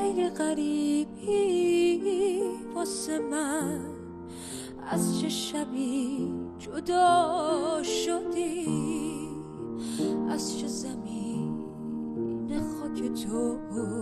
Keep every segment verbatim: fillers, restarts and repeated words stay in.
چه غریبی واسه من، از چه شبی جدا شدی، از چه زمین خاک تو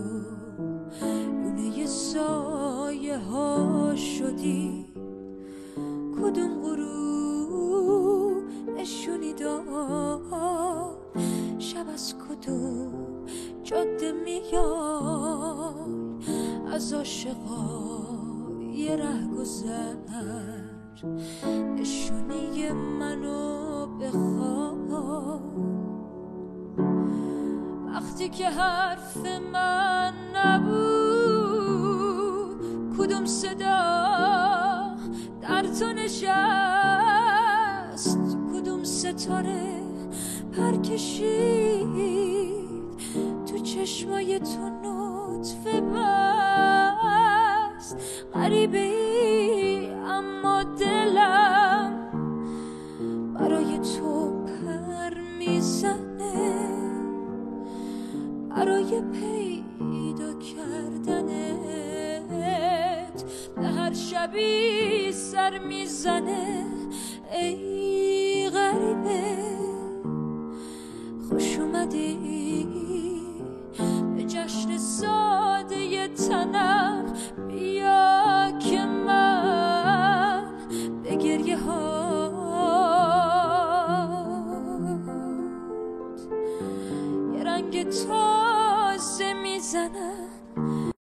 لونه سایه ها شدی. کدوم غروب نشونی داد، شب از کدوم جاده میای، از عاشقای ره گذر نشونی منو بخواه. وقتی که حرف من نبود، کدوم صدا در تو نشست، کدوم ستاره پر کشید تو چشمای تو نطفه بست. غریبه ای اما دلم برای تو پر میزنه، برای پیدا کردنت به هر شبی سر میزنه.